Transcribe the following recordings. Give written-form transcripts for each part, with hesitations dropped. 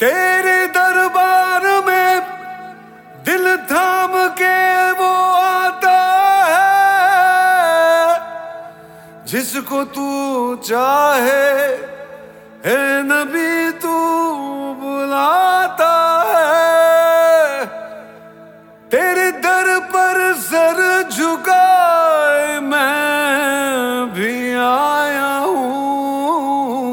तेरे दरबार में दिल थाम के वो आता है जिसको तू चाहे, है नबी तू बुलाता है। तेरे दर पर सर झुकाए मैं भी आया हूँ,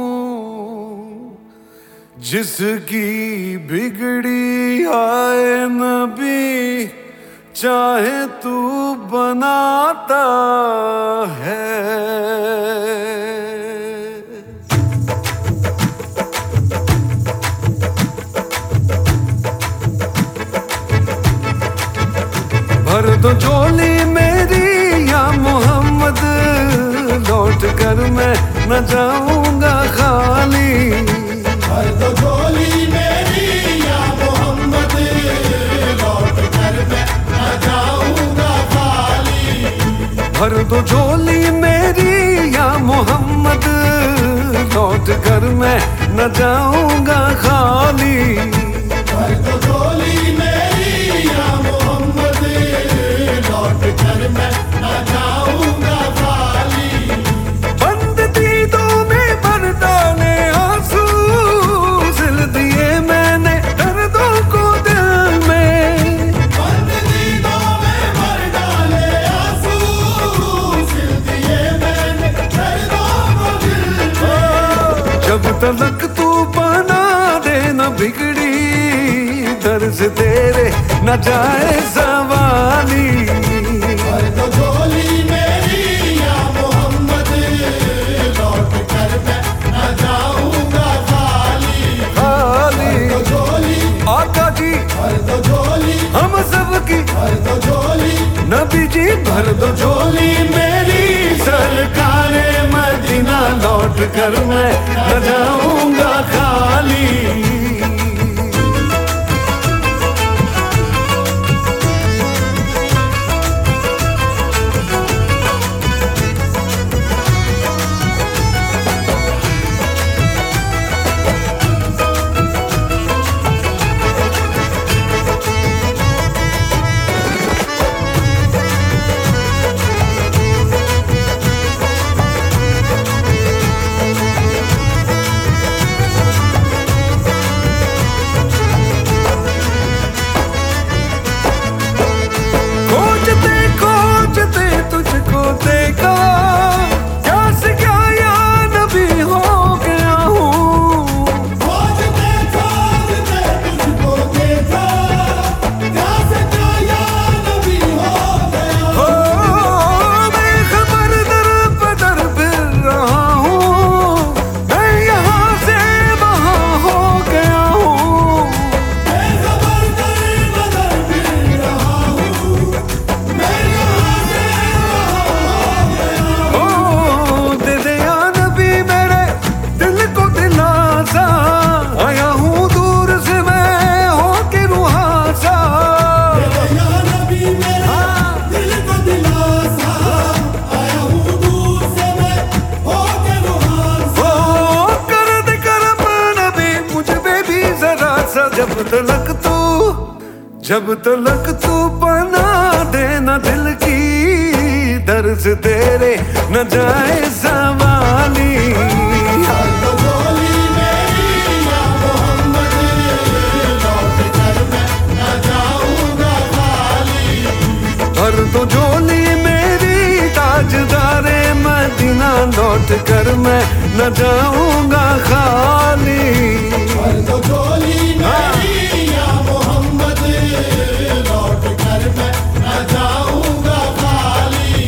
जिसकी बिगड़ी आए नबी चाहे तू बनाता है। भर दो झोली मेरी या मोहम्मद, लौट कर मैं न जाऊंगा खाली। भर दो झोली मेरी या मोहम्मद, लौट कर मैं न जाऊंगा खाली। भर दो झोली मेरी या मोहम्मद, लौट कर मैं न जाऊंगा खाली। भर दो झोली मेरी या मोहम्मद, लौट कर मैं न जाऊंगा खाली। बंद दीदों में भर डाले आंसू, सिल दिए मैंने दर्दों को दिल में। बंद दीदों में भर डाले आंसू, सिल दिए मैंने दर्दों को दिल में। जब तलक तू बना दे न बिगड़ी दर्द तेरे न जाए सवाली। भर दो झोली मेरी या मोहम्मद, लौट कर मैं न जाऊंगा खाली। खाली भर दो झोली आका जी, भर दो झोली हम सबकी भर दो झोली। नबी जी भर दो झोली मेरी, सरकारे मदीना लौट कर मैं न जाऊंगा खाली। तुझको देखा प्यास क्या या नबी हो गया हूँ। खोजते खोजते तुझको देखा, प्यास क्या या नबी हो गया हो मैं खबर दर बदर फिर रहा हूँ, मैं यहाँ से वहाँ हो गया हूँ। मैं खबर दर बदर फिर रहा हूँ, मैं यहाँ से दे दे या नबी मेरे दिल को दिलासा, आया हूँ दूर से मैं होके रुहासा। या नबी मेरे दिल को दिलासा, आया हूँ दूर से मैं होके रुहासा। ओ कर दे करम नबी मुझ पे भी जरा सा, जब तलक तू बना देना दिल की दर्द तेरे न जाए सवाली। भर दो झोली मेरी या मोहम्मद, लौट कर मैं न जाऊंगा खाली। भर दो झोली मेरी ताजदारे मदीना, लौट कर मैं न जाऊंगा खाली। भर दो झोली मेरी या मोहम्मद, लौट कर मैं न जाऊंगा खाली।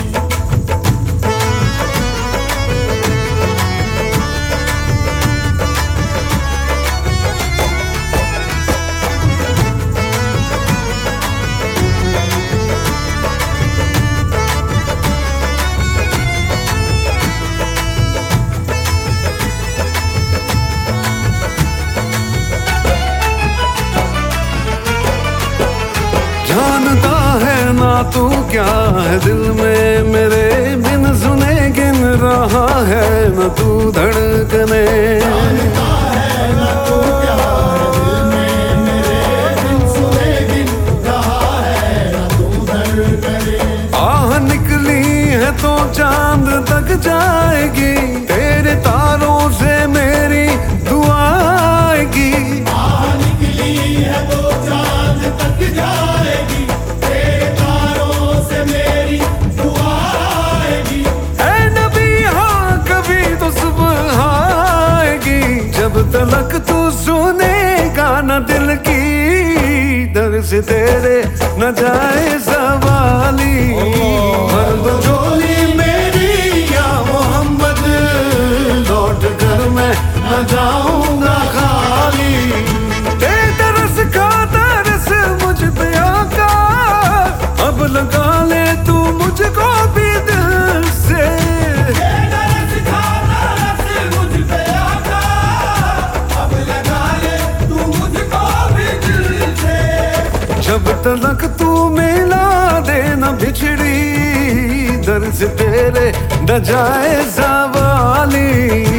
जानता है ना तू क्या है दिल में मेरे, बिन सुने गिन रहा है न तू धड़कने। जानता है ना तू क्या तलक तू सुनेगा न दिल की दर से तेरे न जाए सवाली। भर दो झोली मेरी या मोहम्मद, लौट कर मैं न जाऊंगा खाली। दे तरस का तरस मुझ पे आका, अब लगा ले तू मुझको भी दिल से। जब तलक तू मिला देना बिछड़ी दर से तेरे न जाए सवाली।